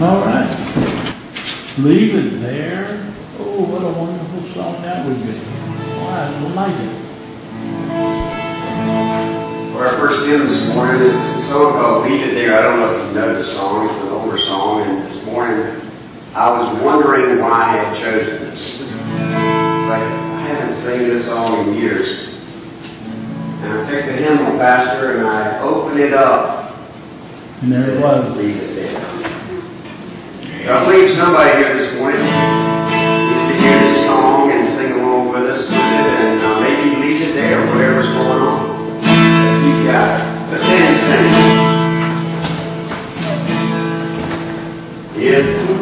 All right. Leave it there. Oh, what a wonderful song that would be. Wow, I like it. For our first hymn this morning, it's a song called Leave It There. I don't know if you know the song. It's an older song. And this morning, I was wondering why I had chosen this. Like, I haven't sang this song in years. And I take the hymnal, Pastor, and I open it up. And there it was. Leave it there. I believe somebody here this morning needs to hear this song and sing along with us with it, and maybe leave it there, whatever's going on. As he's got it. Let's stand and sing. If